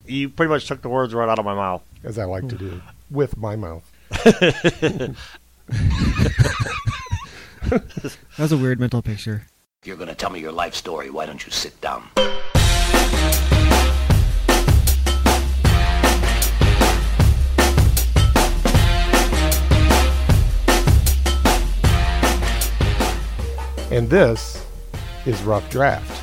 You pretty much took the words right out of my mouth. As I like to do with my mouth. That was a weird mental picture. If you're going to tell me your life story, why don't you sit down? And this is Rough Draft.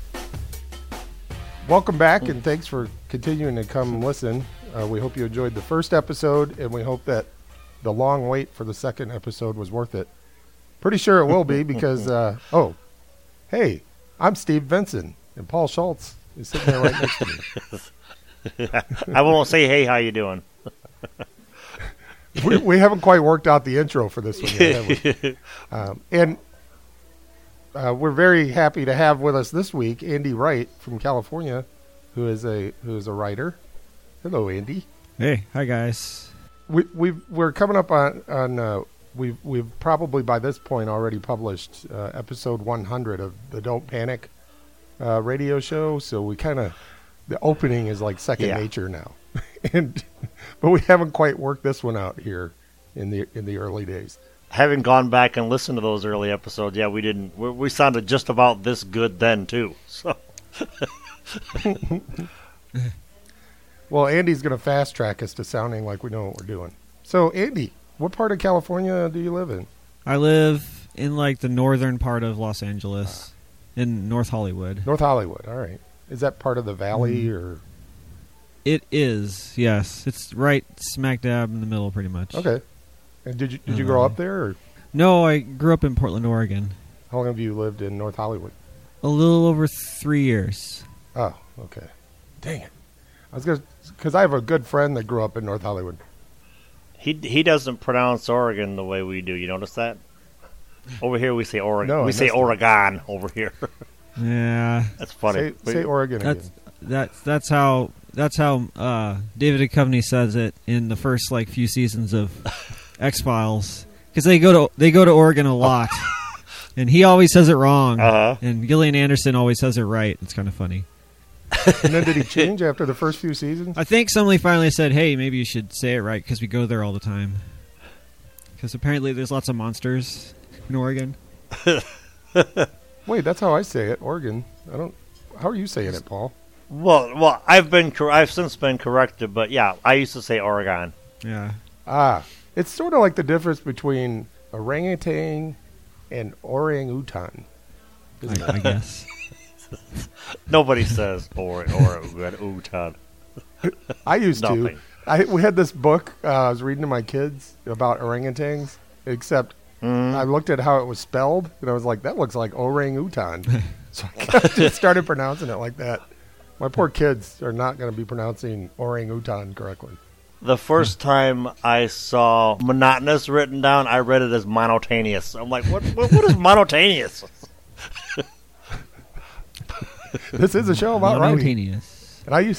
Welcome back, and thanks for continuing to come listen. We hope you enjoyed the first episode, and we hope that the long wait for the second episode was worth it. Pretty sure it will be because, hey, I'm Steve Vinson, and Paul Schultz is sitting there right next to me. I won't say, hey, how you doing? We haven't quite worked out the intro for this one yet, have we? We're very happy to have with us this week Andy Wright from California, who is a writer. Hello, Andy. Hey, hi guys. We're coming up on we've probably by this point already published episode 100 of the Don't Panic radio show. So we the opening is like second nature now, but we haven't quite worked this one out here in the early days. Having gone back and listened to those early episodes, we didn't. We sounded just about this good then too. So, well, Andy's going to fast track us to sounding like we know what we're doing. So, Andy, what part of California do you live in? I live in like the northern part of Los Angeles, in North Hollywood. North Hollywood. All right. Is that part of the valley or? It is. Yes, it's right smack dab in the middle, pretty much. Okay. And did you grow up there? Or? No, I grew up in Portland, Oregon. How long have you lived in North Hollywood? A little over 3 years. Oh, okay. Dang it! Because I have a good friend that grew up in North Hollywood. He doesn't pronounce Oregon the way we do. You notice that? Over here we say Oregon. No, we say Oregon over here. Yeah, that's funny. Say Oregon again. That's how David Duchovny says it in the first few seasons of X-Files, because they go to Oregon a lot, and he always says it wrong, and Gillian Anderson always says it right. It's kind of funny. And then did he change after the first few seasons? I think somebody finally said, "Hey, maybe you should say it right because we go there all the time." Because apparently there's lots of monsters in Oregon. Wait, that's how I say it, Oregon. I don't. How are you saying it, Paul? Well, I've since been corrected, but yeah, I used to say Oregon. Yeah. It's sort of like the difference between orangutan and orang-utan. I guess. Nobody says orang-utan. I used Nothing. to. We had this book I was reading to my kids about orangutans, except I looked at how it was spelled, and I was like, that looks like orang-utan. So I just started pronouncing it like that. My poor kids are not going to be pronouncing orang-utan correctly. The first time I saw monotonous written down, I read it as monotaneous. I'm like, what is monotaneous? This is a show about writing. And I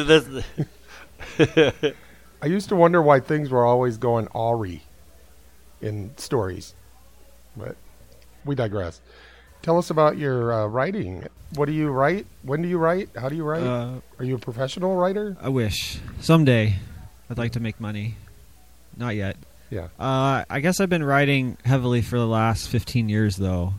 used to wonder why things were always going awry in stories. But we digress. Tell us about your writing. What do you write? When do you write? How do you write? Are you a professional writer? I wish. Someday. I'd like to make money. Not yet. Yeah. I guess I've been writing heavily for the last 15 years, though.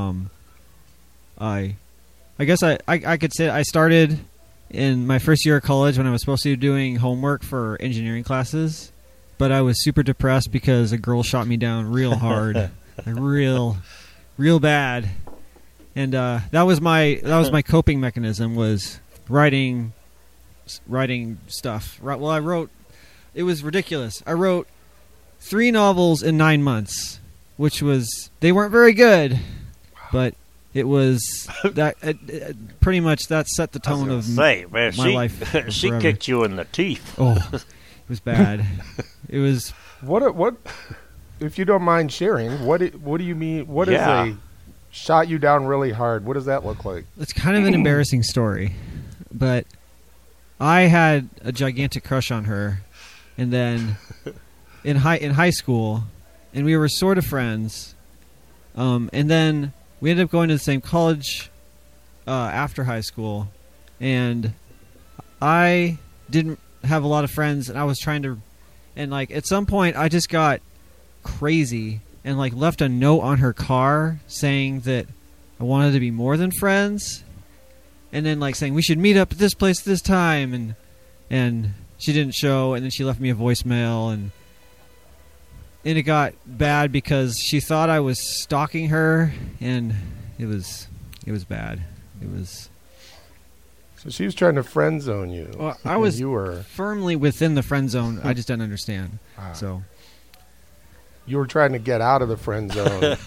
I guess I could say I started in my first year of college when I was supposed to be doing homework for engineering classes, but I was super depressed because a girl shot me down real hard, real bad, and that was my coping mechanism, was writing stuff. Well, I wrote. It was ridiculous. I wrote 3 novels in 9 months, which they weren't very good, but it was that pretty much that set the tone of my life. She forever. kicked you in the teeth. Oh, it was bad. It was what? If you don't mind sharing, what do you mean? What is a shot you down really hard? What does that look like? It's kind of an embarrassing story, but I had a gigantic crush on her. And then in high school, and we were sort of friends. And then we ended up going to the same college after high school. And I didn't have a lot of friends, and I was trying to, and like at some point I just got crazy and like left a note on her car saying that I wanted to be more than friends, and then like saying we should meet up at this place this time, and she didn't show, and then she left me a voicemail, and it got bad because she thought I was stalking her, and it was bad. It was. So she was trying to friend zone you. Well, I was you were firmly within the friend zone. I just didn't understand. So you were trying to get out of the friend zone.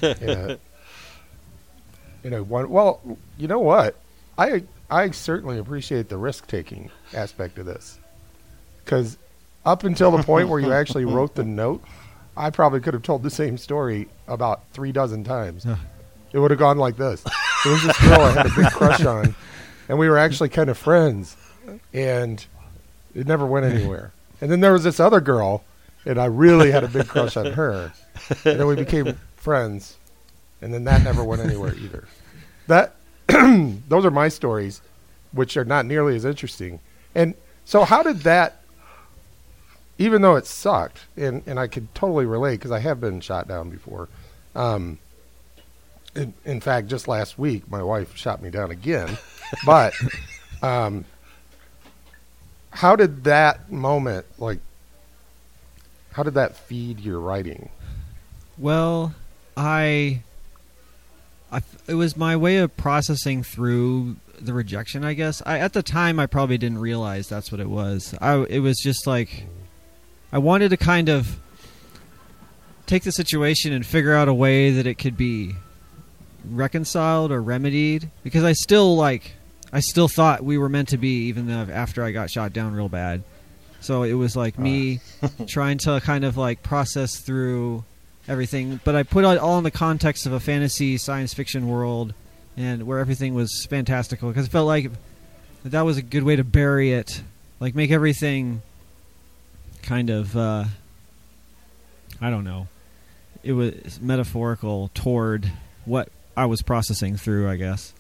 Well, you know what? I certainly appreciate the risk taking aspect of this, because up until the point where you actually wrote the note, I probably could have told the same story about 3 dozen times. It would have gone like this. There was this girl I had a big crush on, and we were actually kind of friends, and it never went anywhere. And then there was this other girl, and I really had a big crush on her, and then we became friends, and then that never went anywhere either. Those are my stories, which are not nearly as interesting. And so how did that, even though it sucked, and I could totally relate because I have been shot down before. In fact, just last week, my wife shot me down again. But how did that moment, how did that feed your writing? Well, it was my way of processing through the rejection, I guess. At the time, I probably didn't realize that's what it was. It was just like I wanted to kind of take the situation and figure out a way that it could be reconciled or remedied, because I still thought we were meant to be, even though after I got shot down real bad. So it was like me trying to kind of like process through everything, but I put it all in the context of a fantasy science fiction world, and where everything was fantastical, because it felt like that was a good way to bury it, like make everything kind of I don't know, it was metaphorical toward what I was processing through. I guess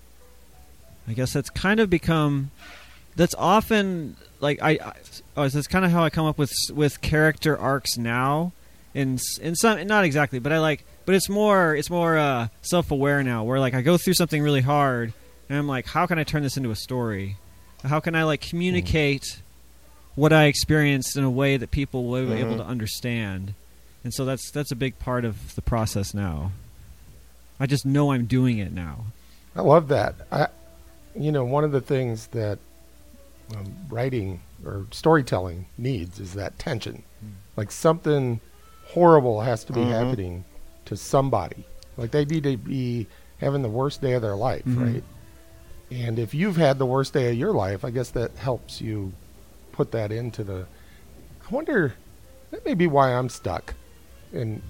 that's kind of become, that's often like that's kind of how I come up with character arcs now. In some, not exactly, but it's more self-aware now, where like I go through something really hard and I'm like, how can I turn this into a story? How can I like communicate what I experienced in a way that people will be able to understand? And so that's a big part of the process now. I just know I'm doing it now. I love that. One of the things that writing or storytelling needs is that tension. Like something horrible has to be happening to somebody. Like they need to be having the worst day of their life, right? And if you've had the worst day of your life, I guess that helps you put that into the... I wonder, that may be why I'm stuck in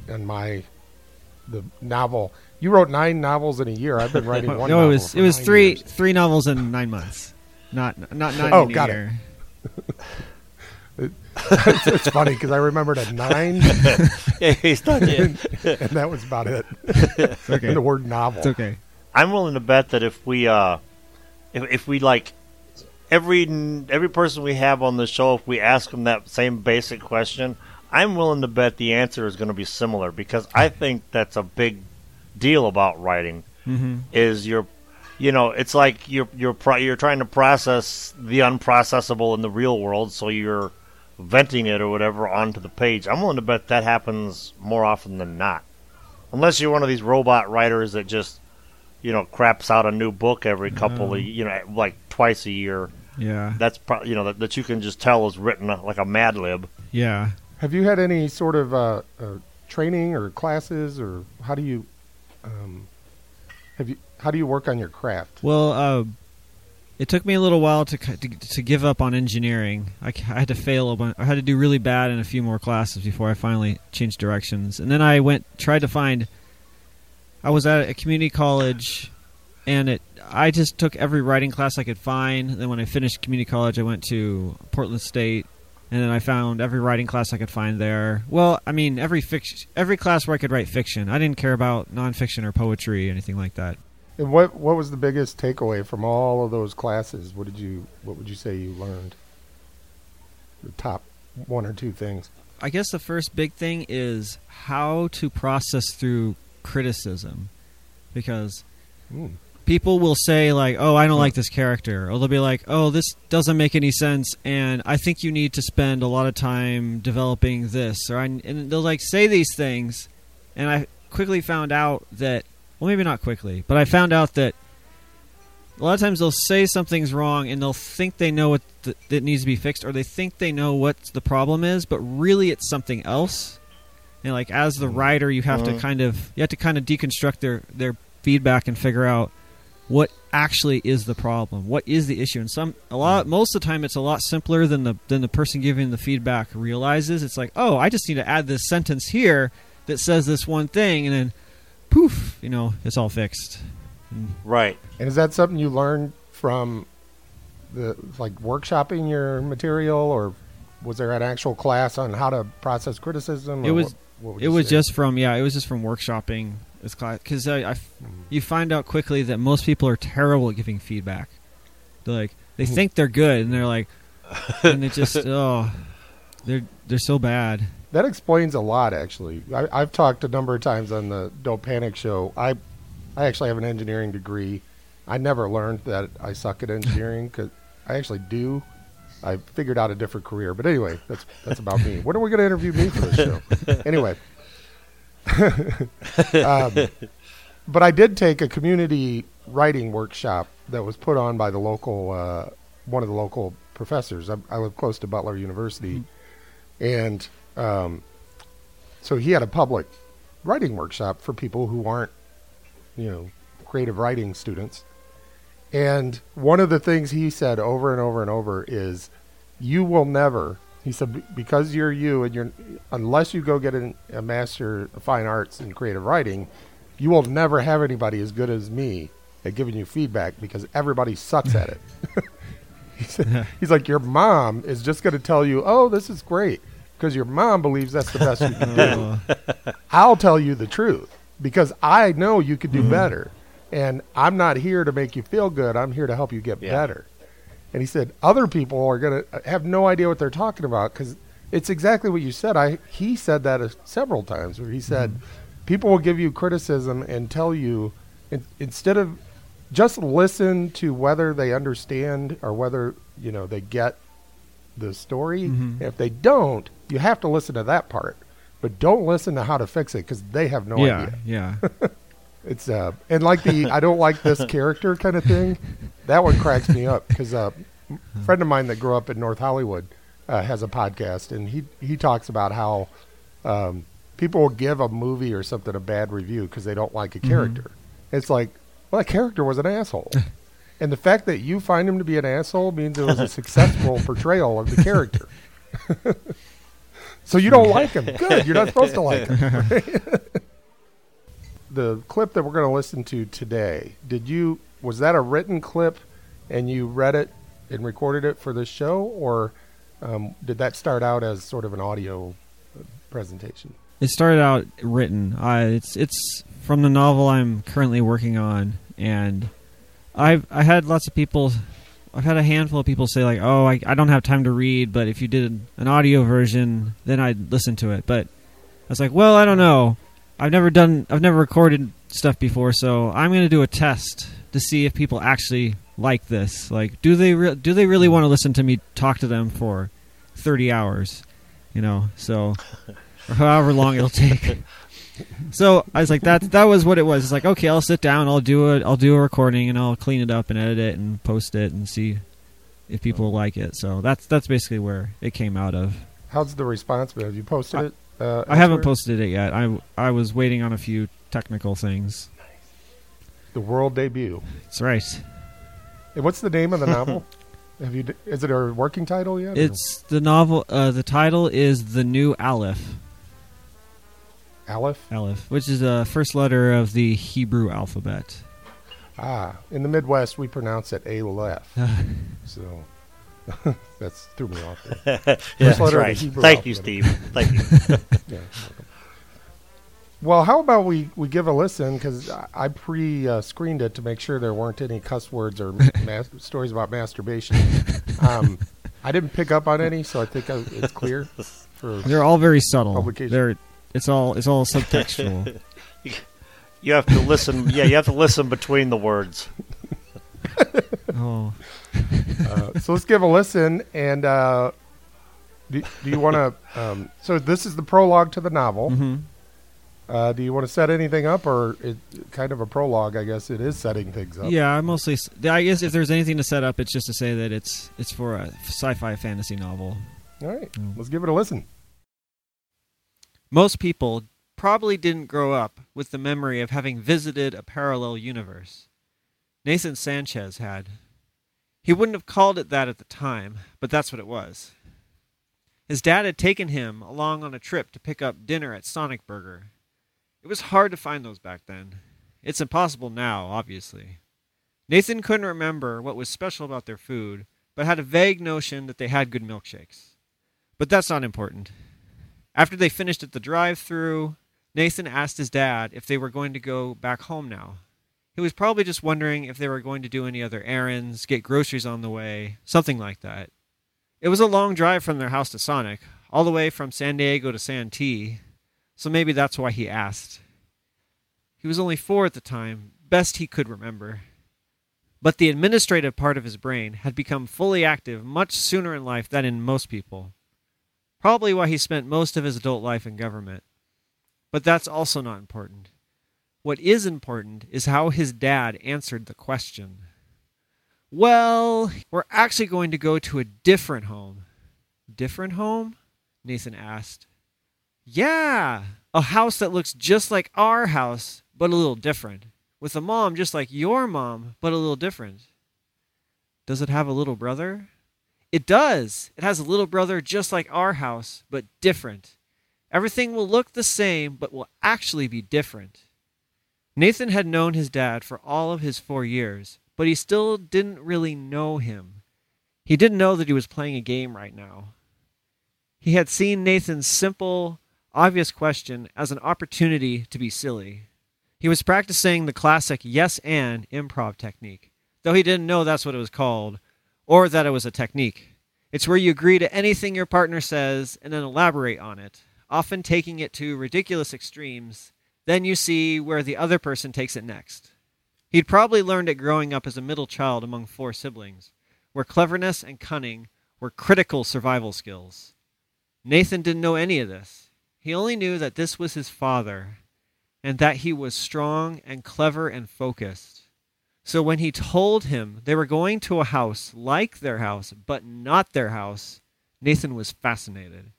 the novel. You wrote 9 novels in a year. I've been writing one novel. No, it was three novels in 9 months. Not 9 in a got year. It's funny because I remembered a 9. Yeah, he's stuck in. And that was about it. Okay. And the word novel. It's okay. I'm willing to bet that if we like every person we have on the show, if we ask them that same basic question, I'm willing to bet the answer is going to be similar, because I think that's a big deal about writing. Is it's like you're trying to process the unprocessable in the real world, so you're venting it or whatever onto the page. I'm willing to bet that happens more often than not, unless you're one of these robot writers that just craps out a new book every couple of like twice a year. Yeah, that's probably that you can just tell is written like a Mad Lib. Yeah. Have you had any sort of training or classes, or how do you how do you work on your craft? Well, it took me a little while to give up on engineering. I had to fail a bunch. I had to do really bad in a few more classes before I finally changed directions. And then I tried to find. I was at a community college, and I just took every writing class I could find. Then when I finished community college, I went to Portland State, and then I found every writing class I could find there. Well, I mean, every class where I could write fiction. I didn't care about nonfiction or poetry or anything like that. And what was the biggest takeaway from all of those classes? What would you say you learned? the top one or two things? I guess the first big thing is how to process through criticism, because people will say like, "Oh, I don't like this character," or they'll be like, "Oh, this doesn't make any sense, and I think you need to spend a lot of time developing this," and they'll like say these things, and I quickly found out that, well, maybe not quickly, but I found out that a lot of times they'll say something's wrong and they'll think they know what that needs to be fixed, or they think they know what the problem is, but really it's something else. And like as the writer, you have to kind of deconstruct their feedback and figure out what actually is the problem, what is the issue. And most of the time, it's a lot simpler than the person giving the feedback realizes. It's like, oh, I just need to add this sentence here that says this one thing, and then poof, it's all fixed. Right. And is that something you learned from workshopping your material, or was there an actual class on how to process criticism? It was just from workshopping this class, because you find out quickly that most people are terrible at giving feedback. They think they're good, and they're like, and they just they're so bad. That explains a lot, actually. I've talked a number of times on the Don't Panic show. I actually have an engineering degree. I never learned that I suck at engineering, because I actually do. I figured out a different career. But anyway, that's about me. When are we going to interview me for this show? Anyway. But I did take a community writing workshop that was put on by the local, one of the local professors. I live close to Butler University. And so he had a public writing workshop for people who aren't, creative writing students. And one of the things he said over and over and over is, you will never, he said, because you're you, and unless you go get a Master of Fine Arts in creative writing, you will never have anybody as good as me at giving you feedback, because everybody sucks at it. He's like, your mom is just going to tell you, oh, this is great, because your mom believes that's the best you can do. I'll tell you the truth, because I know you could do better. And I'm not here to make you feel good. I'm here to help you get better. And he said, other people are going to have no idea what they're talking about, because it's exactly what you said. He said that several times, where he said, people will give you criticism and tell you, instead of just listen to whether they understand or whether, they get the story. If they don't, you have to listen to that part. But don't listen to how to fix it, because they have no idea. Yeah. It's and like the I don't like this character kind of thing, that one cracks me up, because a friend of mine that grew up in North Hollywood has a podcast, and he talks about how people will give a movie or something a bad review because they don't like a character. It's like, well, that character was an asshole, and the fact that you find him to be an asshole means it was a successful portrayal of the character. So you don't like him. Good, you're not supposed to like him. Right? The clip that we're going to listen to today, was that a written clip and you read it and recorded it for this show, or did that start out as sort of an audio presentation? It started out written. It's from the novel I'm currently working on, and I had lots of people. I've had a handful of people say like, "Oh, I don't have time to read, but if you did an audio version, then I'd listen to it." But I was like, "Well, I don't know. I've never recorded stuff before, so I'm going to do a test to see if people actually like this. Like, do they really want to listen to me talk to them for 30 hours, so or however long it'll take." So I was like, that was what it was. It's like, okay, I'll sit down, I'll do a recording, and I'll clean it up and edit it and post it and see if people like it. So that's basically where it came out of. How's the response been? Have you posted it? I haven't posted it yet. I was waiting on a few technical things. The world debut. That's right. And what's the name of the novel? Is it a working title yet? It's the novel. The title is The New Aleph. Aleph? Aleph, which is the first letter of the Hebrew alphabet. In the Midwest, we pronounce it Aleph. So that threw me off there. Yeah, that's right. Thank you, Steve. Thank you. Yeah. Well, how about we give a listen, because I pre-screened it to make sure there weren't any cuss words or stories about masturbation. I I didn't pick up on any, so I think it's clear. For They're all very subtle. Publication. It's all subtextual. You have to listen. Yeah, you have to listen between the words. Oh. So let's give a listen. And do you want to? So this is the prologue to the novel. Mm-hmm. Do you want to set anything up, or kind of a prologue? I guess it is setting things up. Yeah, I guess if there's anything to set up, it's just to say that it's for a sci-fi fantasy novel. All right, let's give it a listen. Most people probably didn't grow up with the memory of having visited a parallel universe. Nathan Sanchez had. He wouldn't have called it that at the time, but that's what it was. His dad had taken him along on a trip to pick up dinner at Sonic Burger. It was hard to find those back then. It's impossible now, obviously. Nathan couldn't remember what was special about their food, but had a vague notion that they had good milkshakes. But that's not important. After they finished at the drive-thru, Nathan asked his dad if they were going to go back home now. He was probably just wondering if they were going to do any other errands, get groceries on the way, something like that. It was a long drive from their house to Sonic, all the way from San Diego to Santee, so maybe that's why he asked. He was only 4 at the time, best he could remember. But the administrative part of his brain had become fully active much sooner in life than in most people. Probably why he spent most of his adult life in government. But that's also not important. What is important is how his dad answered the question. Well, we're actually going to go to a different home. Different home? Nathan asked. Yeah, a house that looks just like our house, but a little different. With a mom just like your mom, but a little different. Does it have a little brother? It does. It has a little brother just like our house, but different. Everything will look the same, but will actually be different. Nathan had known his dad for all of his 4 years, but he still didn't really know him. He didn't know that he was playing a game right now. He had seen Nathan's simple, obvious question as an opportunity to be silly. He was practicing the classic yes and improv technique, though he didn't know that's what it was called, or that it was a technique. It's where you agree to anything your partner says and then elaborate on it, often taking it to ridiculous extremes. Then you see where the other person takes it next. He'd probably learned it growing up as a middle child among 4 siblings, where cleverness and cunning were critical survival skills. Nathan didn't know any of this. He only knew that this was his father, and that he was strong and clever and focused. So when he told him they were going to a house like their house, but not their house, Nathan was fascinated.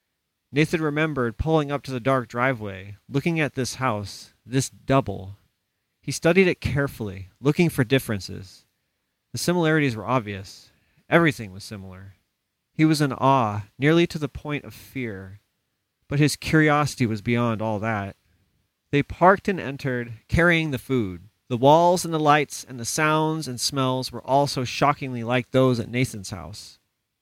Nathan remembered pulling up to the dark driveway, looking at this house, this double. He studied it carefully, looking for differences. The similarities were obvious. Everything was similar. He was in awe, nearly to the point of fear. But his curiosity was beyond all that. They parked and entered, carrying the food. The walls and the lights and the sounds and smells were also shockingly like those at Nathan's house.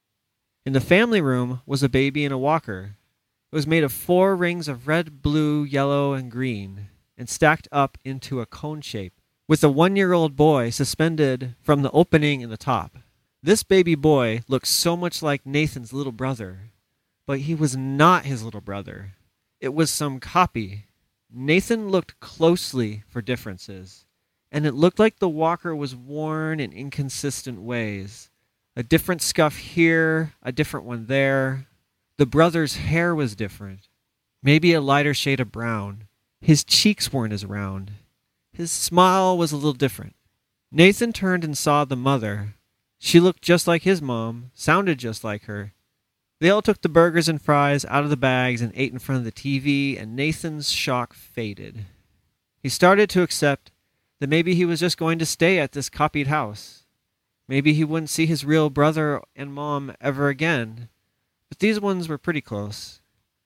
In the family room was a baby in a walker. It was made of 4 rings of red, blue, yellow, and green, and stacked up into a cone shape, with a 1-year-old boy suspended from the opening in the top. This baby boy looked so much like Nathan's little brother, but he was not his little brother. It was some copy. Nathan looked closely for differences, and it looked like the walker was worn in inconsistent ways. A different scuff here, a different one there. The brother's hair was different, maybe a lighter shade of brown. His cheeks weren't as round. His smile was a little different. Nathan turned and saw the mother. She looked just like his mom, sounded just like her. They all took the burgers and fries out of the bags and ate in front of the TV, and Nathan's shock faded. He started to accept that maybe he was just going to stay at this copied house. Maybe he wouldn't see his real brother and mom ever again, but these ones were pretty close.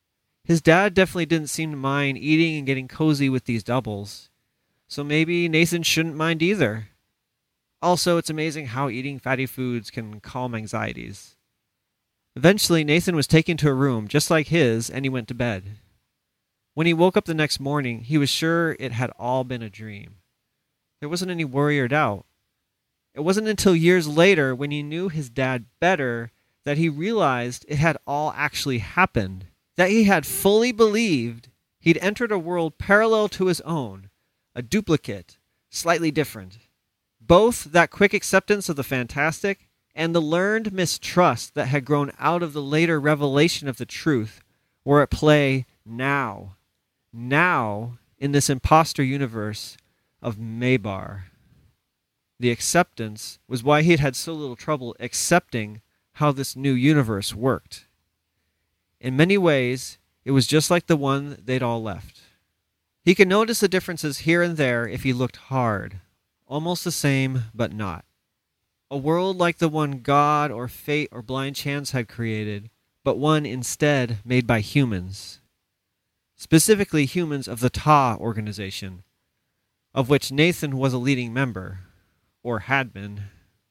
His dad definitely didn't seem to mind eating and getting cozy with these doubles, so maybe Nathan shouldn't mind either. Also, it's amazing how eating fatty foods can calm anxieties. Eventually, Nathan was taken to a room just like his, and he went to bed. When he woke up the next morning, he was sure it had all been a dream. There wasn't any worry or doubt. It wasn't until years later, when he knew his dad better, that he realized it had all actually happened, that he had fully believed he'd entered a world parallel to his own, a duplicate, slightly different. Both that quick acceptance of the fantastic and the learned mistrust that had grown out of the later revelation of the truth were at play now. Now, in this imposter universe of Maybar. The acceptance was why he had had so little trouble accepting how this new universe worked. In many ways, it was just like the one they'd all left. He could notice the differences here and there if he looked hard. Almost the same, but not. A world like the one God or fate or blind chance had created, but one instead made by humans. Specifically humans of the Ta organization, of which Nathan was a leading member, or had been.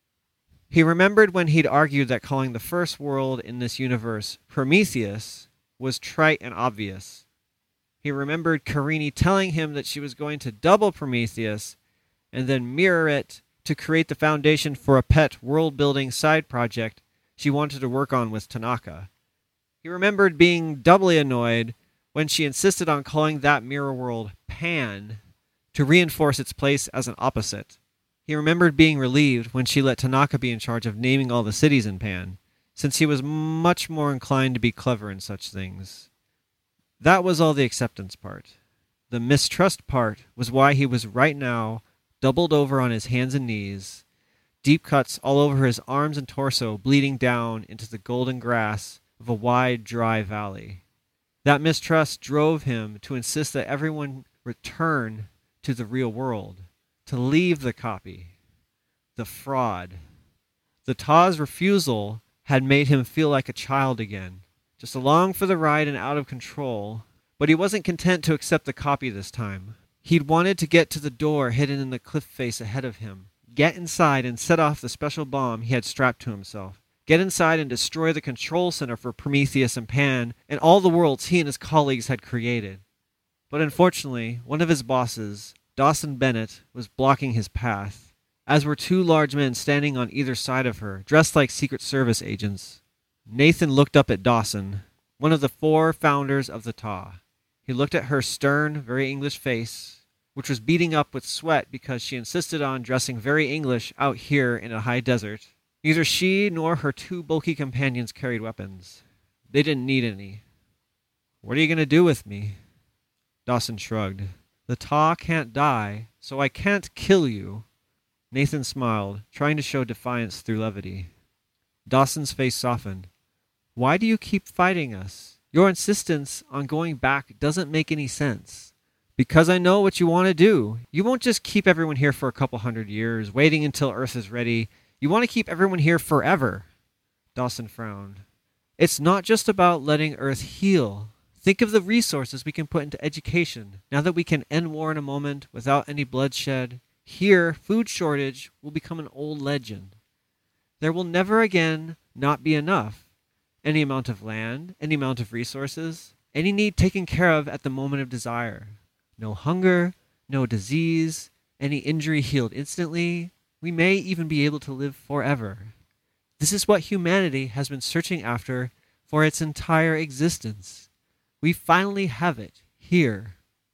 He remembered when he'd argued that calling the first world in this universe Prometheus was trite and obvious. He remembered Karini telling him that she was going to double Prometheus and then mirror it to create the foundation for a pet world-building side project she wanted to work on with Tanaka. He remembered being doubly annoyed when she insisted on calling that mirror world Pan to reinforce its place as an opposite. He remembered being relieved when she let Tanaka be in charge of naming all the cities in Pan, since he was much more inclined to be clever in such things. That was all the acceptance part. The mistrust part was why he was right now doubled over on his hands and knees, deep cuts all over his arms and torso bleeding down into the golden grass of a wide, dry valley. That mistrust drove him to insist that everyone return to the real world, to leave the copy, the fraud. The Ta's refusal had made him feel like a child again, just along for the ride and out of control, but he wasn't content to accept the copy this time. He'd wanted to get to the door hidden in the cliff face ahead of him, get inside and set off the special bomb he had strapped to himself, get inside and destroy the control center for Prometheus and Pan and all the worlds he and his colleagues had created. But unfortunately, one of his bosses, Dawson Bennett, was blocking his path, as were two large men standing on either side of her, dressed like Secret Service agents. Nathan looked up at Dawson, one of the 4 founders of the Ta. He looked at her stern, very English face, which was beating up with sweat because she insisted on dressing very English out here in a high desert. Neither she nor her 2 bulky companions carried weapons. They didn't need any. "What are you going to do with me?" Dawson shrugged. "The Ta can't die, so I can't kill you." Nathan smiled, trying to show defiance through levity. Dawson's face softened. "Why do you keep fighting us? Your insistence on going back doesn't make any sense." "Because I know what you want to do. You won't just keep everyone here for a couple hundred years, waiting until Earth is ready. You want to keep everyone here forever." Dawson frowned. "It's not just about letting Earth heal. Think of the resources we can put into education, now that we can end war in a moment without any bloodshed. Here, food shortage will become an old legend. There will never again not be enough. Any amount of land, any amount of resources, any need taken care of at the moment of desire. No hunger, no disease, any injury healed instantly. We may even be able to live forever. This is what humanity has been searching after for its entire existence. We finally have it here."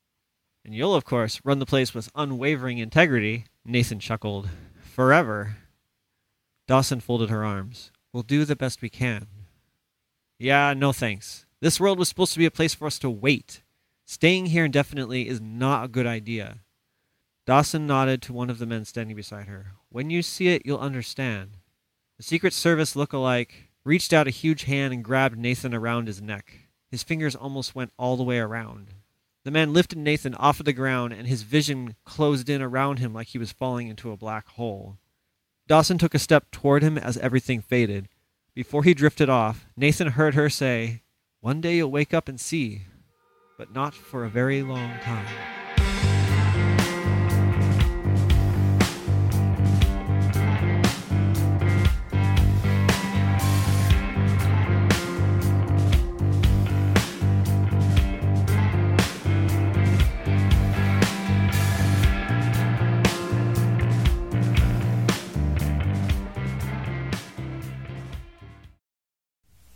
"And you'll, of course, run the place with unwavering integrity," Nathan chuckled. "Forever." Dawson folded her arms. "We'll do the best we can." "Yeah, no thanks. This world was supposed to be a place for us to wait. Staying here indefinitely is not a good idea." Dawson nodded to one of the men standing beside her. "When you see it, you'll understand." The Secret Service look-alike reached out a huge hand and grabbed Nathan around his neck. His fingers almost went all the way around. The man lifted Nathan off of the ground, and his vision closed in around him like he was falling into a black hole. Dawson took a step toward him as everything faded. Before he drifted off, Nathan heard her say, "One day you'll wake up and see, but not for a very long time."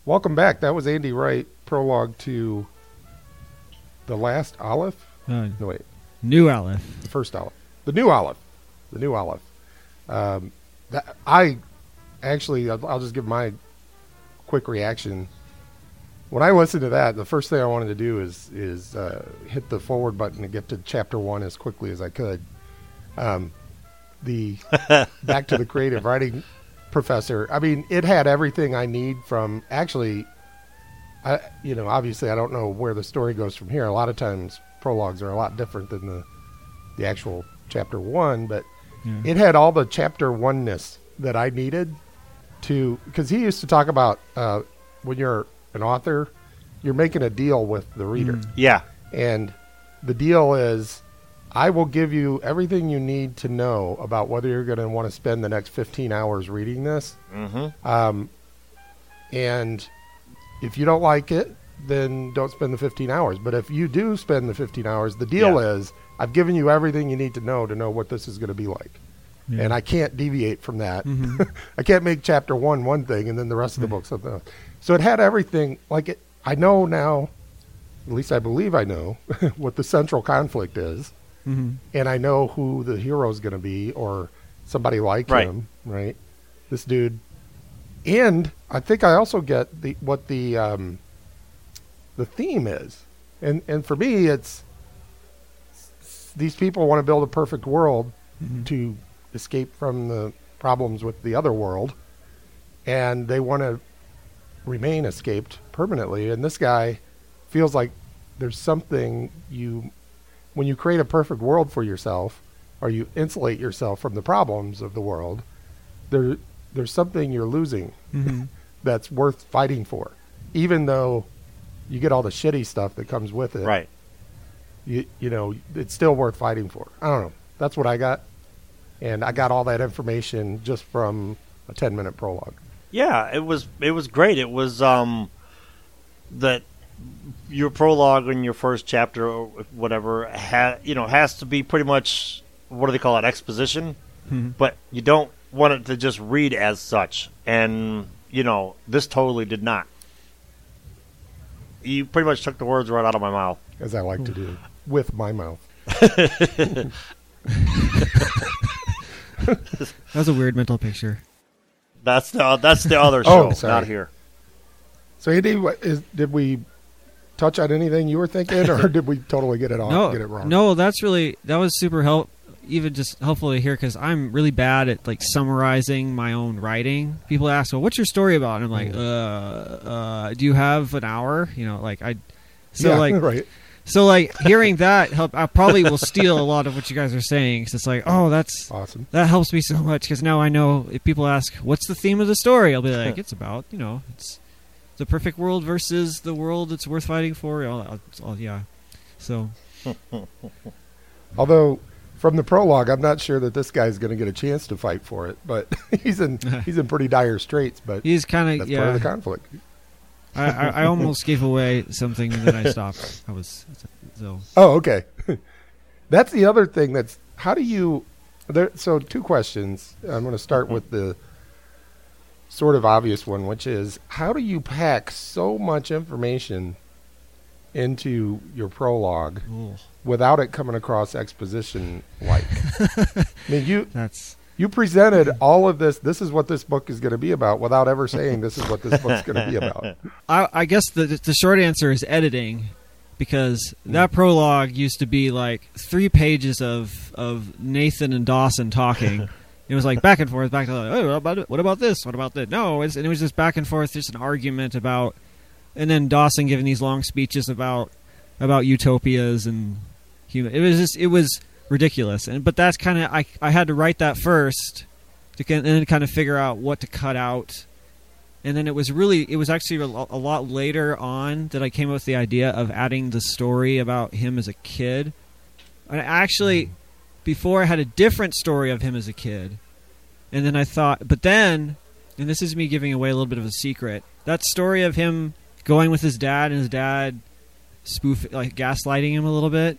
Welcome back. That was Andy Wright, prologue to The Last Aleph. No, wait. New Aleph. The first Aleph. The New Aleph. The New Aleph. I actually, I'll just give my quick reaction. When I listened to that, the first thing I wanted to do is hit the forward button to get to chapter 1 as quickly as I could. The back to the creative writing professor. I mean, it had everything I need from actually. Obviously, I don't know where the story goes from here. A lot of times, prologues are a lot different than the actual chapter 1, but it had all the chapter 1-ness that I needed to. Because he used to talk about when you're an author, you're making a deal with the reader. Yeah, and the deal is, I will give you everything you need to know about whether you're going to want to spend the next 15 hours reading this. Mm-hmm. And if you don't like it, then don't spend the 15 hours. But if you do spend the 15 hours, the deal is, I've given you everything you need to know what this is going to be like. Yeah. And I can't deviate from that. Mm-hmm. I can't make chapter 1 one thing and then the rest of the book something else. So it had everything. Like it, I know now, at least I believe I know, what the central conflict is. Mm-hmm. And I know who the hero is going to be, or somebody like him, right? This dude. And I think I also get what the theme is. And for me, it's these people want to build a perfect world to escape from the problems with the other world, and they want to remain escaped permanently. And this guy feels like there's something when you create a perfect world for yourself, or you insulate yourself from the problems of the world, there's something you're losing that's worth fighting for, even though you get all the shitty stuff that comes with it. Right. You know, it's still worth fighting for. I don't know. That's what I got. And I got all that information just from a 10-minute prologue. Yeah, it was great. It was that your prologue in your first chapter or whatever has to be pretty much, what do they call it, exposition, but you don't want it to just read as such. And this totally did not. You pretty much took the words right out of my mouth, as I like to do with my mouth. That was a weird mental picture. That's the other show, sorry. not here. So Andy, did we touch on anything you were thinking, or did we totally get it wrong? No, that was super even just helpful to hear, because I'm really bad at like summarizing my own writing. People ask, "Well, what's your story about?" And I'm like, "Do you have an hour?" right. So like hearing that I probably will steal a lot of what you guys are saying, because it's like, oh, that's awesome. That helps me so much, because now I know if people ask, "What's the theme of the story?" I'll be like, "It's about it's the perfect world versus the world that's worth fighting for." Yeah. So, although from the prologue, I'm not sure that this guy's going to get a chance to fight for it, but he's in pretty dire straits. But he's kind of part of the conflict. I almost gave away something, and then I stopped. Oh, okay. That's the other thing. How do you? So 2 questions. I'm going to start with the sort of obvious one, which is, how do you pack so much information into your prologue without it coming across exposition-like? I mean, you presented all of this. This is what this book is going to be about, without ever saying this is what this book's going to be about. I guess the short answer is editing, because that prologue used to be like 3 pages of Nathan and Dawson talking. It was like back and forth, back to like, oh, what about this? What about that? No, and it was just back and forth, just an argument about, and then Dawson giving these long speeches about utopias and human. It was ridiculous. But that's kind of, I had to write that first and then kind of figure out what to cut out. And then it was actually a lot later on that I came up with the idea of adding the story about him as a kid. And actually, before I had a different story of him as a kid. And then I thought, and this is me giving away a little bit of a secret, that story of him going with his dad and his dad gaslighting him a little bit,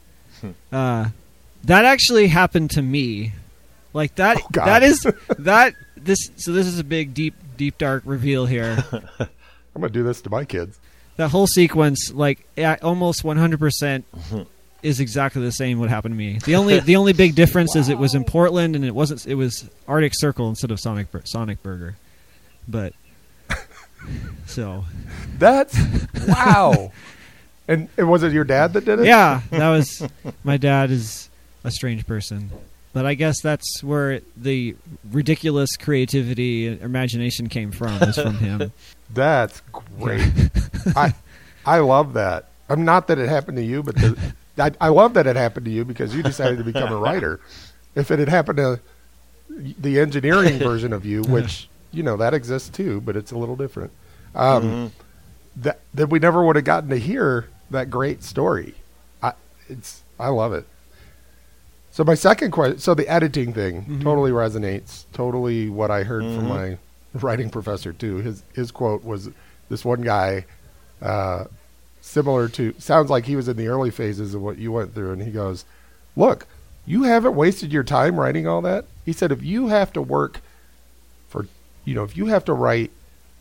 that actually happened to me. Like that. Oh, that is that. This is a big, deep, dark reveal here. I'm going to do this to my kids. That whole sequence, like almost 100%, is exactly the same. What happened to me? The only big difference is it was in Portland and it wasn't. It was Arctic Circle instead of Sonic Burger. But so that's wow. And was it your dad that did it? Yeah, that was my dad. Is a strange person, but I guess that's where the ridiculous creativity and imagination came from. Was from him. That's great. I love that. I'm not that it happened to you, but I love that it happened to you because you decided to become a writer. If it had happened to the engineering version of you, which, that exists too, but it's a little different, that we never would have gotten to hear that great story. I love it. So my second question, so the editing thing totally resonates, totally what I heard from my writing professor too. His quote was this one guy, similar to, sounds like he was in the early phases of what you went through, and he goes, look, you haven't wasted your time writing all that. He said, if you have to work for, if you have to write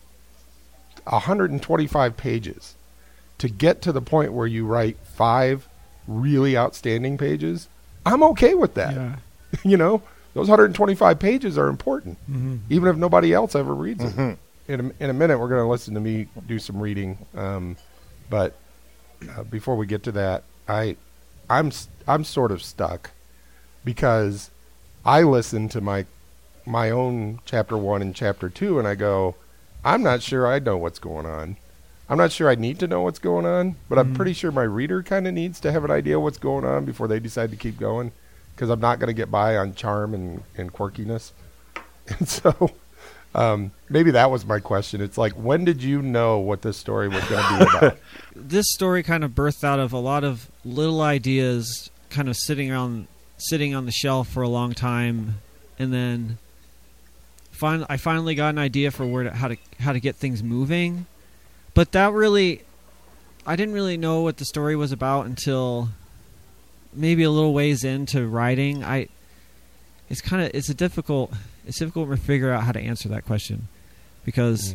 125 pages to get to the point where you write 5 really outstanding pages, I'm okay with that. Yeah. Those 125 pages are important, even if nobody else ever reads it. In a minute, we're going to listen to me do some reading. But before we get to that, I'm sort of stuck because I listen to my own chapter 1 and chapter 2, and I go, I'm not sure I know what's going on. I'm not sure I need to know what's going on, but I'm pretty sure my reader kind of needs to have an idea what's going on before they decide to keep going, because I'm not going to get by on charm and quirkiness. And so maybe that was my question. It's like, when did you know what this story was going to be about? This story kind of birthed out of a lot of little ideas kind of sitting on the shelf for a long time, and then I finally got an idea for how to get things moving. But I didn't really know what the story was about until maybe a little ways into writing. It's difficult to figure out how to answer that question, because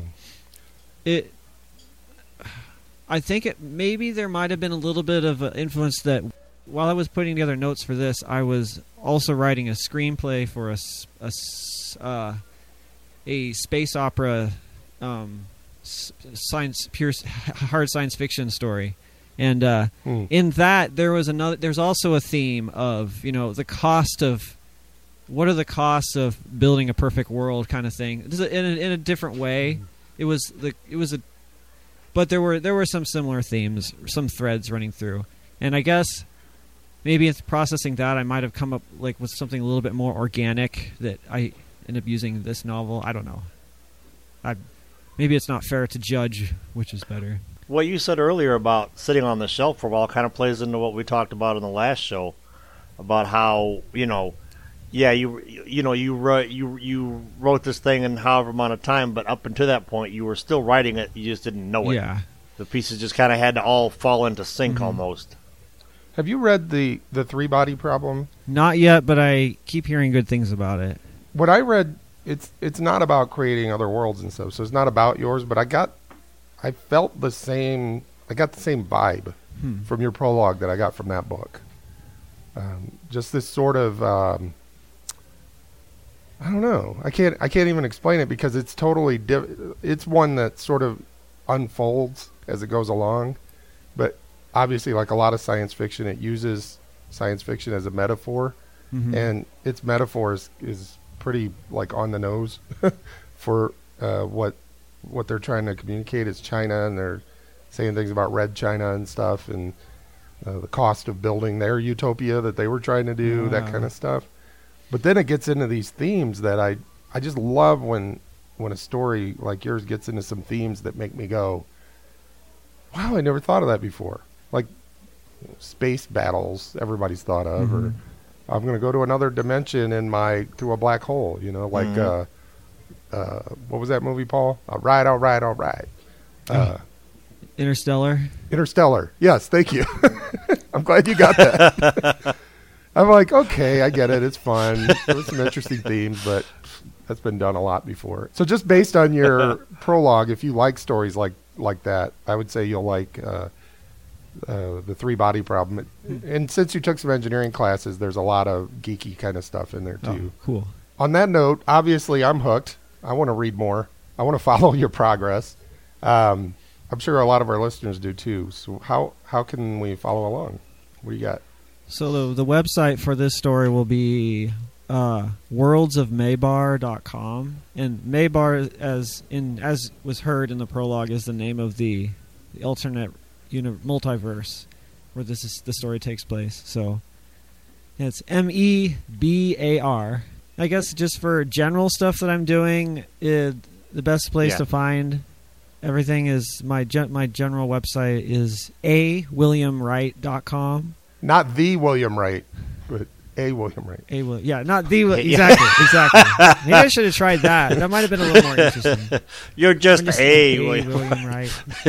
I think maybe there might have been a little bit of an influence that while I was putting together notes for this, I was also writing a screenplay for a space opera, hard science fiction story. And in that, there's also a theme of, the cost of, what are the costs of building a perfect world kind of thing. In a different way. But there were some similar themes, some threads running through. And I guess maybe in processing that, I might have come up with something a little bit more organic that I end up using this novel. I don't know. Maybe it's not fair to judge which is better. What you said earlier about sitting on the shelf for a while kind of plays into what we talked about in the last show about how you wrote this thing in however amount of time, but up until that point you were still writing it. You just didn't know it. Yeah, the pieces just kind of had to all fall into sync almost. Have you read the 3-Body Problem? Not yet, but I keep hearing good things about it. What I read, it's not about creating other worlds and stuff, so it's not about yours, but I got the same vibe from your prologue that I got from that book. Just this sort of, I don't know. I can't even explain it because it's totally it's one that sort of unfolds as it goes along, but obviously, like a lot of science fiction, it uses science fiction as a metaphor, and its metaphor is pretty on the nose for what they're trying to communicate is China, and they're saying things about Red China and stuff, and the cost of building their utopia that they were trying to do, that kind of stuff. But then it gets into these themes that I just love when a story like yours gets into some themes that make me go, wow, I never thought of that before. Like space battles, everybody's thought of, or I'm going to go to another dimension through a black hole, what was that movie, Paul? All right. Interstellar. Yes, thank you. I'm glad you got that. I'm like, okay, I get it. It's fun. There's some interesting themes, but that's been done a lot before. So just based on your prologue, if you like stories like like that. I would say you'll like the three-body problem. And since you took some engineering classes, there's a lot of geeky kind of stuff in there, too. Oh, cool. On that note, obviously, I'm hooked. I want to read more. I want to follow your progress. I'm sure a lot of our listeners do, too. So how can we follow along? What do you got? So the website for this story will be worldsofmaybar.com, and Maybar, as was heard in the prologue, is the name of the alternate multiverse where the story takes place. So it's MEBAR. I guess just for general stuff that I'm doing, the best place to find everything is my general website is awilliamwright.com. Not the William Wright, but A. William Wright. Not the exactly. Maybe I should have tried that. That might have been a little more interesting. You're just A. William Wright.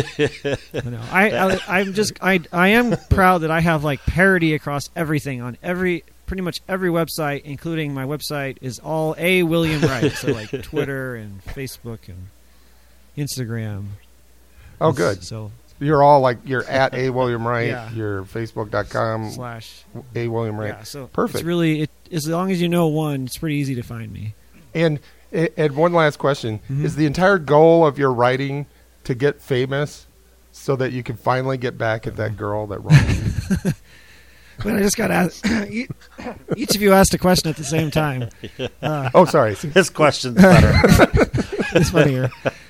I am proud that I have like parody across everything on pretty much every website, including my website is all A. William Wright. So like Twitter and Facebook and Instagram. Oh, good. So you're all like, you're at A. William Wright, Yeah. you're facebook.com / A. William Wright. Yeah, so Perfect. It's really, as long as you know one, it's pretty easy to find me. And one last question. Is the entire goal of your writing to get famous so that you can finally get back at that girl that wronged you? But I just got to ask, each of you asked a question at the same time. Oh, sorry. His question's better. It's funnier.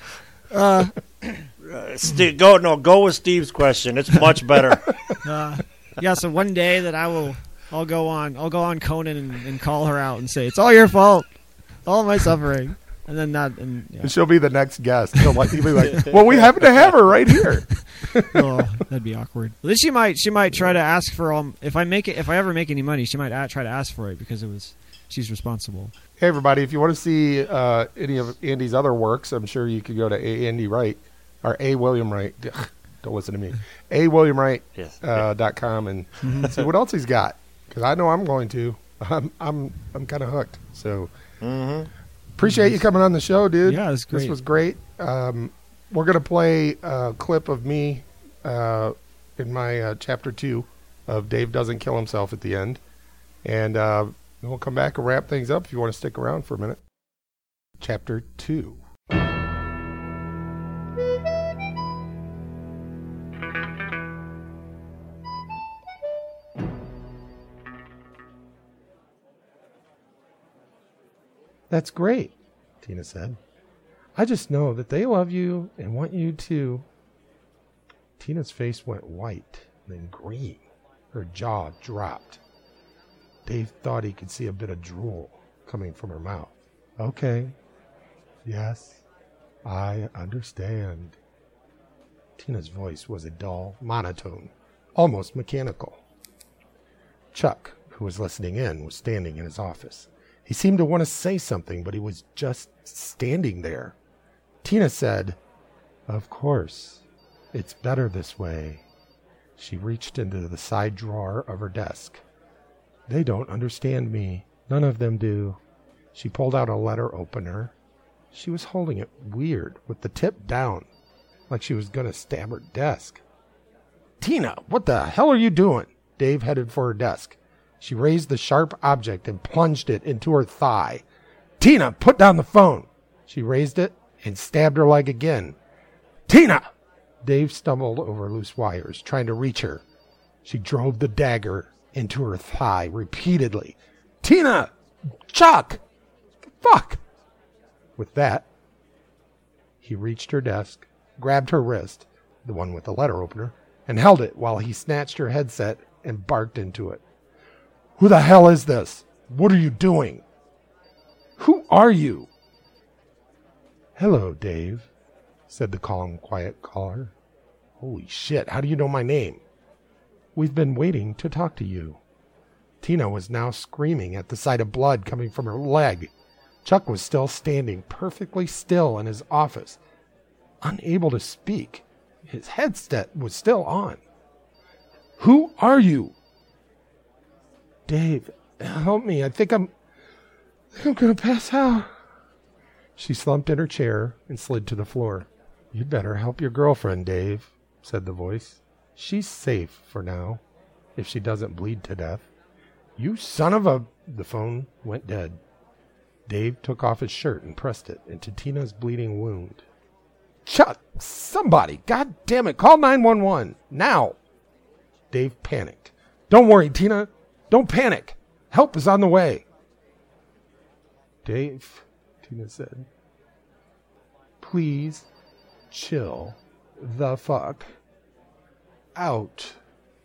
Go with Steve's question. It's much better. Yeah, so one day that I'll go on Conan and call her out and say, it's all your fault. All my suffering. And then And she'll be the next guest. You'll be like, well, we happen to have her right here. Oh, that'd be awkward. Well, then she might try to ask for if I ever make any money, she might try to ask for it because she's responsible. Hey, everybody, if you want to see any of Andy's other works, I'm sure you could go to Andy Wright or A. William Wright. Don't listen to me. awilliamwright.com and see what else he's got. Because I know I'm going to. I'm kind of hooked. So appreciate you coming on the show, dude. Yeah, it's great. This was great. We're going to play a clip of me in my chapter 2 of Dave Doesn't Kill Himself at the end. And we'll come back and wrap things up if you want to stick around for a minute. Chapter 2. That's great, Tina said. I just know that they love you and want you to. Tina's face went white, then green. Her jaw dropped. Dave thought he could see a bit of drool coming from her mouth. Okay. Yes, I understand. Tina's voice was a dull monotone, almost mechanical. Chuck, who was listening in, was standing in his office. He seemed to want to say something, but he was just standing there. Tina said, "Of course. It's better this way." She reached into the side drawer of her desk. "They don't understand me. None of them do." She pulled out a letter opener. She was holding it weird, with the tip down, like she was going to stab her desk. "Tina, what the hell are you doing?" Dave headed for her desk. She raised the sharp object and plunged it into her thigh. "Tina, put down the phone." She raised it and stabbed her leg again. "Tina!" Dave stumbled over loose wires, trying to reach her. She drove the dagger into her thigh repeatedly. "Tina! Chuck! Fuck!" With that, he reached her desk, grabbed her wrist, the one with the letter opener, and held it while he snatched her headset and barked into it. "Who the hell is this? What are you doing? Who are you?" "Hello, Dave," said the calm, quiet caller. "Holy shit, how do you know my name?" "We've been waiting to talk to you." Tina was now screaming at the sight of blood coming from her leg. Chuck was still standing perfectly still in his office, unable to speak. His headset was still on. "Who are you?" "Dave, help me. I think I'm going to pass out." She slumped in her chair and slid to the floor. "You'd better help your girlfriend, Dave," said the voice. "She's safe for now, if she doesn't bleed to death." "You son of a—" The phone went dead. Dave took off his shirt and pressed it into Tina's bleeding wound. "Chuck, somebody, God damn it, call 911, now!" Dave panicked. "Don't worry, Tina. Don't panic. Help is on the way." "Dave," Tina said, "please chill the fuck out.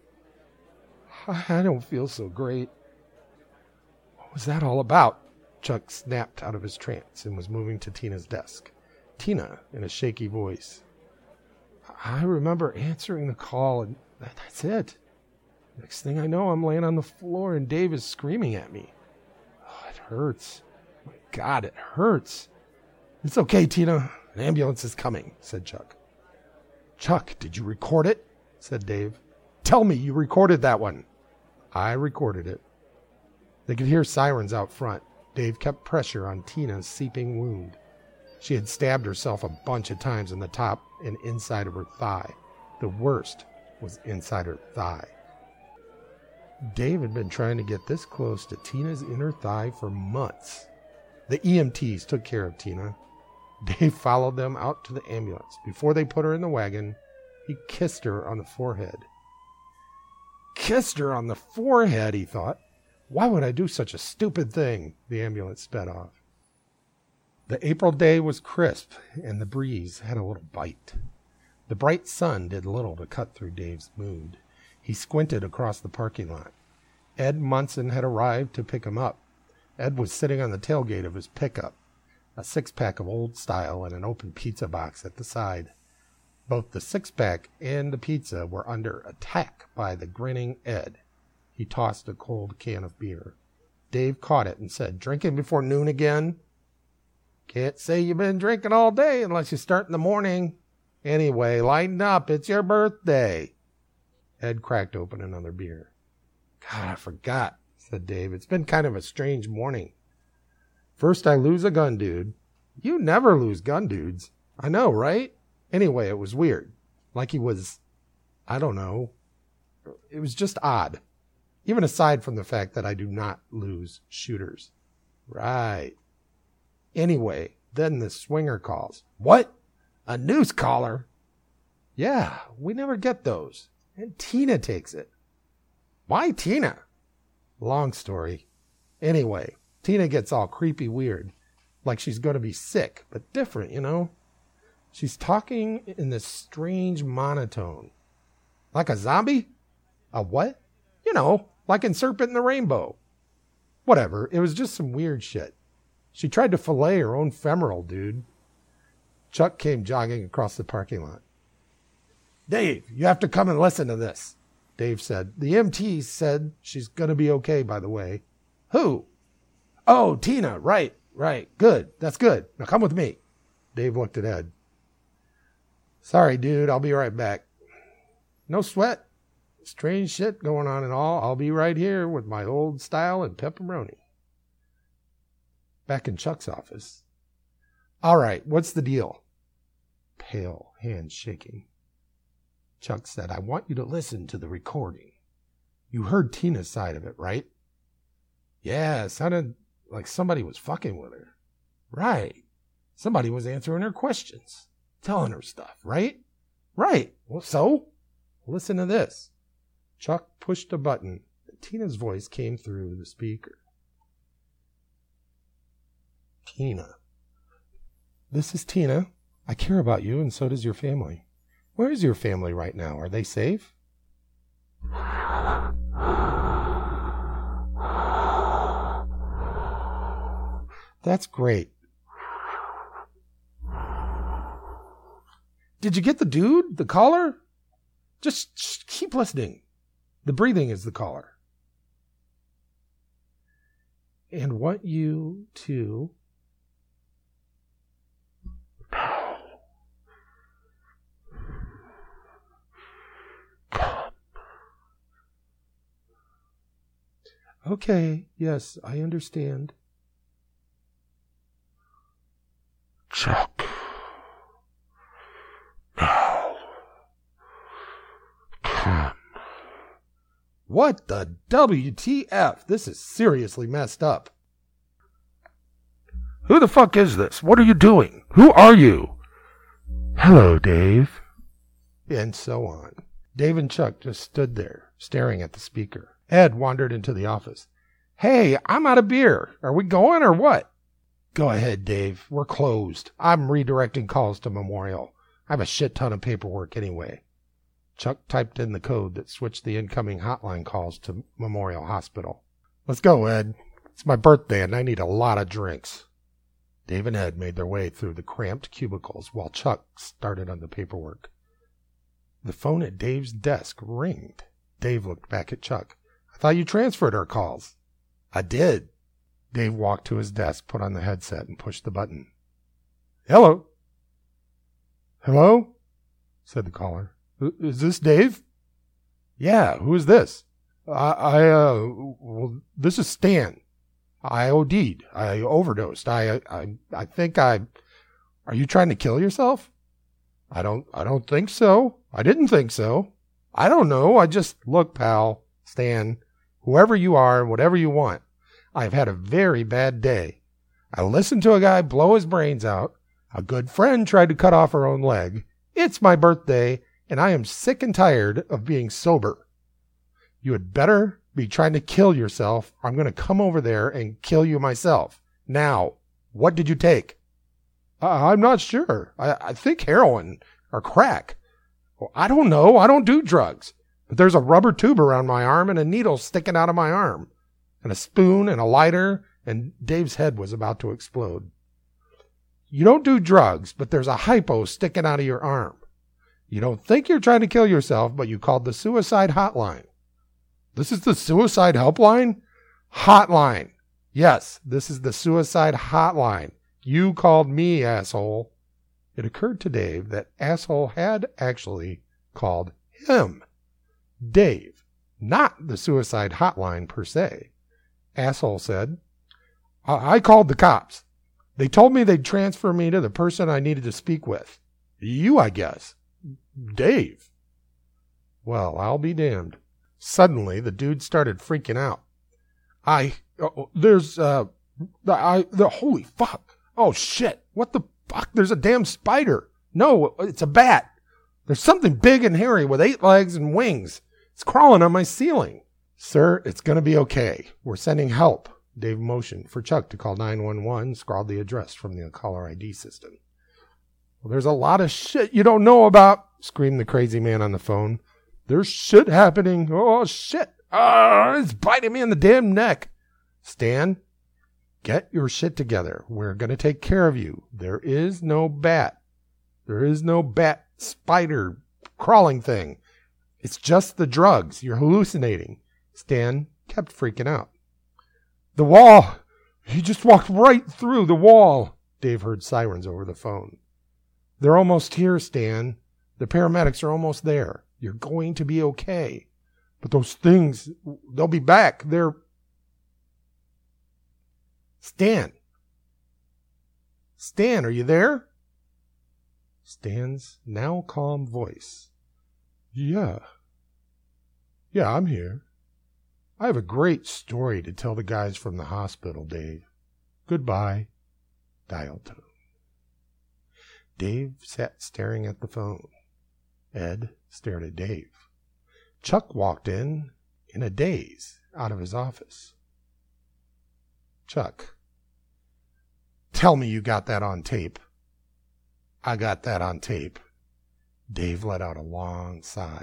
I don't feel so great." "What was that all about?" Chuck snapped out of his trance and was moving to Tina's desk. Tina, in a shaky voice, "I remember answering the call, and that's it. Next thing I know, I'm laying on the floor and Dave is screaming at me. Oh, it hurts. My God, it hurts." "It's okay, Tina. An ambulance is coming," said Chuck. "Chuck, did you record it?" said Dave. "Tell me you recorded that one." "I recorded it." They could hear sirens out front. Dave kept pressure on Tina's seeping wound. She had stabbed herself a bunch of times in the top and inside of her thigh. The worst was inside her thigh. Dave had been trying to get this close to Tina's inner thigh for months. The EMTs took care of Tina. Dave followed them out to the ambulance. Before they put her in the wagon, he kissed her on the forehead. Kissed her on the forehead, he thought. Why would I do such a stupid thing? The ambulance sped off. The April day was crisp, and the breeze had a little bite. The bright sun did little to cut through Dave's mood. He squinted across the parking lot. Ed Munson had arrived to pick him up. Ed was sitting on the tailgate of his pickup, a six-pack of Old Style and an open pizza box at the side. Both the six-pack and the pizza were under attack by the grinning Ed. He tossed a cold can of beer. Dave caught it and said, "Drinking before noon again?" "Can't say you've been drinking all day unless you start in the morning. Anyway, lighten up. It's your birthday." Ed cracked open another beer. "God, I forgot," said Dave. "It's been kind of a strange morning. First I lose a gun dude." "You never lose gun dudes." "I know, right? Anyway, it was weird. Like he was, I don't know. It was just odd. Even aside from the fact that I do not lose shooters." "Right. Anyway, then the swinger calls." "What? A noose caller?" "Yeah, we never get those. And Tina takes it." "Why Tina?" "Long story. Anyway, Tina gets all creepy weird. Like she's going to be sick, but different, you know? She's talking in this strange monotone." "Like a zombie?" "A what?" "You know, like in Serpent in the Rainbow." "Whatever, it was just some weird shit. She tried to fillet her own femoral, dude." Chuck came jogging across the parking lot. "Dave, you have to come and listen to this," Dave said. "The MT said she's going to be okay, by the way." "Who?" "Oh, Tina, right. Good, that's good. Now come with me." Dave looked at Ed. "Sorry, dude, I'll be right back." "No sweat. Strange shit going on and all. I'll be right here with my Old Style and pepperoni." Back in Chuck's office. "All right, what's the deal?" Pale, hands shaking. Chuck said, "I want you to listen to the recording. You heard Tina's side of it, right?" "Yeah, it sounded like somebody was fucking with her." "Right. Somebody was answering her questions, telling her stuff, right?" "Right. Well, so? Listen to this." Chuck pushed a button, and Tina's voice came through the speaker. "Tina. This is Tina. I care about you, and so does your family. Where is your family right now? Are they safe?" "That's great. Did you get the dude, the caller? Just keep listening. The breathing is the caller." "And want you to..." "Okay, yes, I understand." "Chuck, What the WTF? This is seriously messed up. Who the fuck is this? What are you doing? Who are you? Hello, Dave. And so on. Dave and Chuck just stood there, staring at the speaker. Ed wandered into the office. Hey, I'm out of beer. Are we going or what? Go ahead, Dave. We're closed. I'm redirecting calls to Memorial. I have a shit ton of paperwork anyway. Chuck typed in the code that switched the incoming hotline calls to Memorial Hospital. Let's go, Ed. It's my birthday and I need a lot of drinks. Dave and Ed made their way through the cramped cubicles while Chuck started on the paperwork. The phone at Dave's desk ringed. Dave looked back at Chuck. I thought you transferred our calls. I did. Dave walked to his desk, put on the headset, and pushed the button. Hello? Hello? Said the caller. Is this Dave? Yeah, who is this? Well, this is Stan. I OD'd. I overdosed. I think are you trying to kill yourself? I don't think so. I didn't think so. I don't know. I just, look, pal, Stan, whoever you are and whatever you want, I've had a very bad day. I listened to a guy blow his brains out. A good friend tried to cut off her own leg. It's my birthday, and I am sick and tired of being sober. You had better be trying to kill yourself. I'm going to come over there and kill you myself. Now, what did you take? I'm not sure. I think heroin or crack. Well, I don't know. I don't do drugs. But there's a rubber tube around my arm and a needle sticking out of my arm. And a spoon and a lighter, and Dave's head was about to explode. You don't do drugs, but there's a hypo sticking out of your arm. You don't think you're trying to kill yourself, but you called the suicide hotline. This is the suicide helpline? Hotline. Yes, this is the suicide hotline. You called me, asshole. It occurred to Dave that asshole had actually called him. Dave, not the suicide hotline per se. Asshole said, I called the cops. They told me they'd transfer me to the person I needed to speak with. You, I guess. Dave. Well, I'll be damned. Suddenly, the dude started freaking out. Holy fuck. Oh, shit. What the fuck? There's a damn spider. No, it's a bat. There's something big and hairy with 8 legs and wings. It's crawling on my ceiling. Sir, it's going to be okay. We're sending help. Dave motioned for Chuck to call 911, scrawled the address from the caller ID system. Well, there's a lot of shit you don't know about, screamed the crazy man on the phone. There's shit happening. Oh, shit. It's biting me in the damn neck. Stan, get your shit together. We're going to take care of you. There is no bat. There is no bat spider crawling thing. It's just the drugs. You're hallucinating. Stan kept freaking out. The wall. He just walked right through the wall. Dave heard sirens over the phone. They're almost here, Stan. The paramedics are almost there. You're going to be okay. But those things, they'll be back. They're... Stan. Stan, are you there? Stan's now calm voice. Yeah, I'm here. I have a great story to tell the guys from the hospital, Dave. Goodbye. Dial tone. Dave sat staring at the phone. Ed stared at Dave. Chuck walked in a daze out of his office. Chuck, tell me you got that on tape. I got that on tape. Dave let out a long sigh.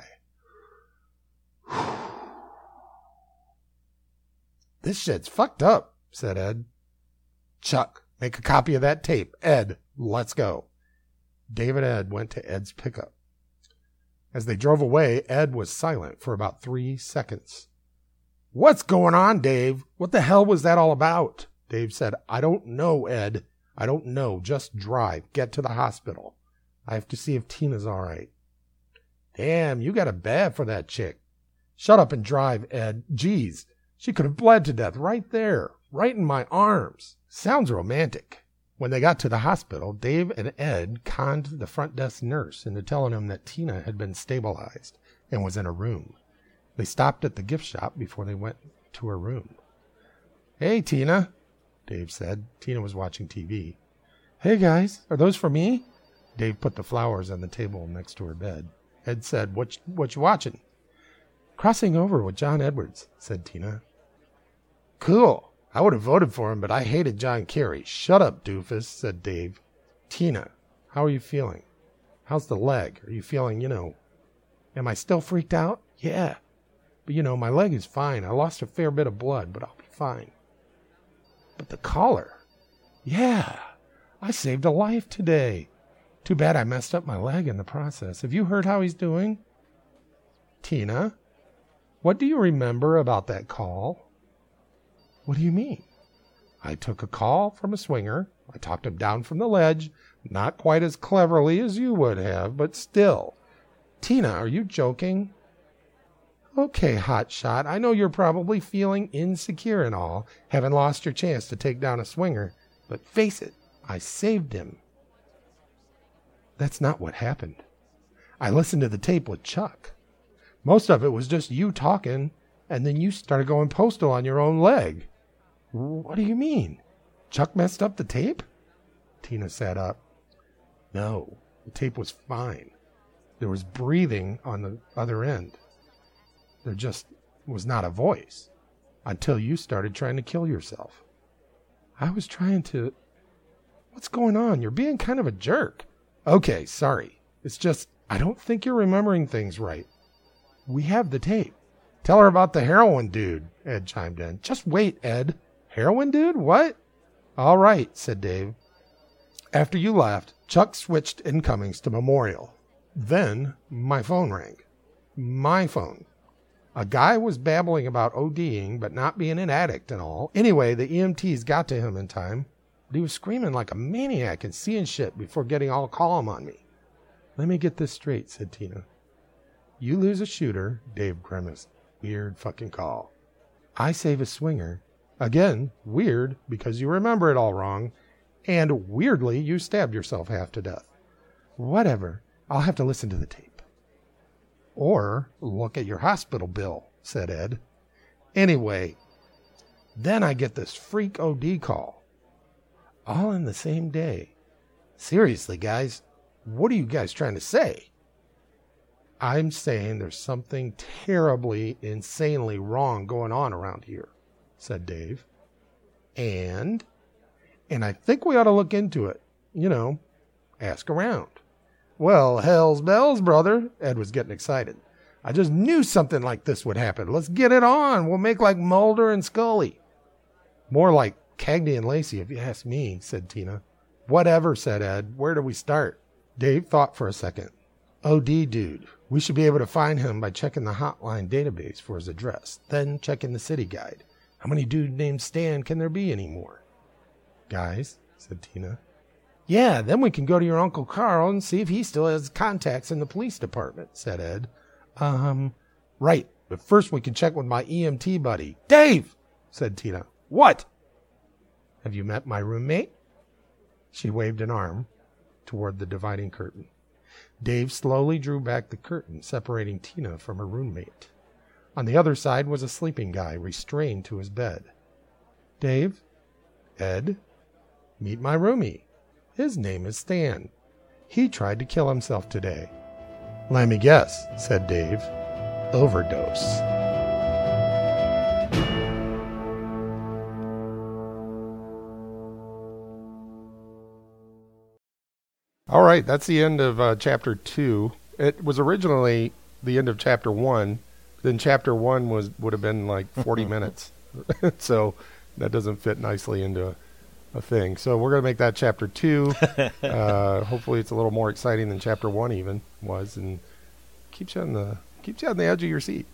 This shit's fucked up, said Ed. Chuck, make a copy of that tape. Ed, let's go. Dave and Ed went to Ed's pickup. As they drove away, Ed was silent for about 3 seconds. What's going on, Dave? What the hell was that all about? Dave said, I don't know, Ed. I don't know. Just drive. Get to the hospital. I have to see if Tina's all right. Damn, you got a bad for that chick. Shut up and drive, Ed. Geez, she could have bled to death right there, right in my arms. Sounds romantic. When they got to the hospital, Dave and Ed conned the front desk nurse into telling him that Tina had been stabilized and was in her room. They stopped at the gift shop before they went to her room. "Hey, Tina," Dave said. Tina was watching TV. "Hey, guys, are those for me?" Dave put the flowers on the table next to her bed. Ed said, What you watching?" "Crossing Over with John Edwards," said Tina. "Cool. I would have voted for him, but I hated John Kerry." "Shut up, doofus," said Dave. "Tina, how are you feeling? How's the leg? Are you feeling, am I still freaked out?" "Yeah. But, my leg is fine. I lost a fair bit of blood, but I'll be fine." "But the collar." "Yeah. I saved a life today. Too bad I messed up my leg in the process. Have you heard how he's doing?" "Tina, what do you remember about that call?" "What do you mean?" "I took a call from a swinger. I talked him down from the ledge. Not quite as cleverly as you would have, but still." "Tina, are you joking?" "Okay, hotshot. I know you're probably feeling insecure and all, having lost your chance to take down a swinger. But face it, I saved him." "That's not what happened. I listened to the tape with Chuck. Most of it was just you talking, and then you started going postal on your own leg." "What do you mean? Chuck messed up the tape?" Tina sat up. "No, the tape was fine. There was breathing on the other end. There just was not a voice until you started trying to kill yourself." "I was trying to... What's going on? You're being kind of a jerk." "Okay, sorry. It's just, I don't think you're remembering things right. We have the tape." "Tell her about the heroin dude," Ed chimed in. "Just wait, Ed. Heroin dude? What?" "All right," said Dave. "After you left, Chuck switched incomings to Memorial. Then my phone rang. My phone. A guy was babbling about ODing, but not being an addict and all. Anyway, the EMTs got to him in time, but he was screaming like a maniac and seeing shit before getting all calm on me." "Let me get this straight," said Tina. "You lose a shooter," Dave grimaced. "Weird fucking call. I save a swinger. Again, weird, because you remember it all wrong. And weirdly, you stabbed yourself half to death." "Whatever. I'll have to listen to the tape." "Or look at your hospital bill," said Ed. "Anyway, then I get this freak OD call. All in the same day. Seriously, guys, what are you guys trying to say?" "I'm saying there's something terribly, insanely wrong going on around here," said Dave. And I think we ought to look into it. Ask around." "Well, hell's bells, brother." Ed was getting excited. "I just knew something like this would happen. Let's get it on. We'll make like Mulder and Scully." "More like Cagney and Lacey, if you ask me," said Tina. "Whatever," said Ed. "Where do we start?" Dave thought for a second. "OD dude. We should be able to find him by checking the hotline database for his address, then checking the city guide. How many dudes named Stan can there be anymore?" "Guys," said Tina. "Yeah, then we can go to your Uncle Carl and see if he still has contacts in the police department," said Ed. Right, but first we can check with my EMT buddy." "Dave!" said Tina. "What?" "Have you met my roommate?" She waved an arm toward the dividing curtain. Dave slowly drew back the curtain, separating Tina from her roommate. On the other side was a sleeping guy, restrained to his bed. "Dave? Ed? Meet my roomie. His name is Stan. He tried to kill himself today." "Let me guess," said Dave. "Overdose." All right, that's the end of Chapter 2. It was originally the end of Chapter 1. Then Chapter 1 would have been like 40 minutes. So that doesn't fit nicely into a thing. So we're going to make that Chapter 2. Hopefully it's a little more exciting than Chapter 1 even was, and keeps you on the edge of your seat.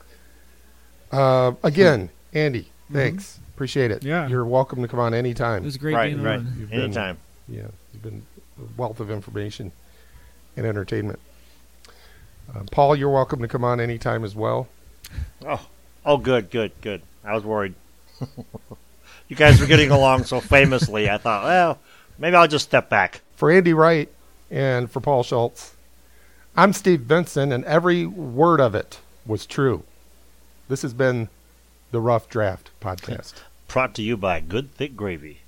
Again, Andy, thanks. Appreciate it. Yeah. You're welcome to come on anytime. It was great being Right. on. Anytime. You've been a wealth of information and entertainment. Paul, you're welcome to come on anytime as well. Oh, good. I was worried. You guys were getting along so famously. I thought, well, maybe I'll just step back. For Andy Wright and for Paul Schultz, I'm Steve Benson, and every word of it was true. This has been the Rough Draft Podcast. Brought to you by Good Thick Gravy.